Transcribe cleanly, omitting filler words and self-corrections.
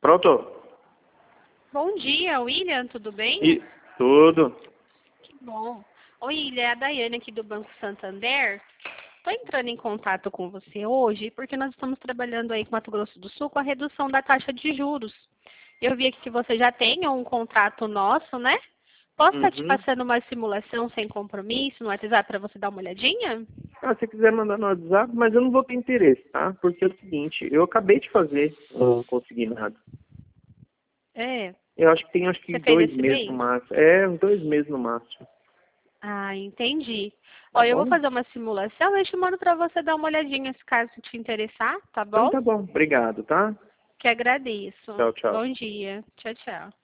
Pronto? Bom dia, William, tudo bem? Tudo. Que bom. Oi, William, é a Daiane aqui do Banco Santander. Estou entrando em contato com você hoje porque nós estamos trabalhando aí com Mato Grosso do Sul com a redução da taxa de juros. Eu vi aqui que você já tem um contrato nosso, né? Posso estar te passando uma simulação sem compromisso no WhatsApp para você dar uma olhadinha? Ah, se quiser mandar no WhatsApp, mas eu não vou ter interesse, tá? Porque é o seguinte, eu acabei de fazer um consignado. É. Eu acho que tem Você fez 2 esse meses no mês? máximo. É, uns 2 meses no máximo. Ah, entendi. Tá Ó, eu vou bom? fazer uma simulação e te mando para você dar uma olhadinha se caso te interessar, tá Então bom? tá bom. Obrigado, tá? Que agradeço. Tchau, tchau. Bom dia. Tchau, tchau.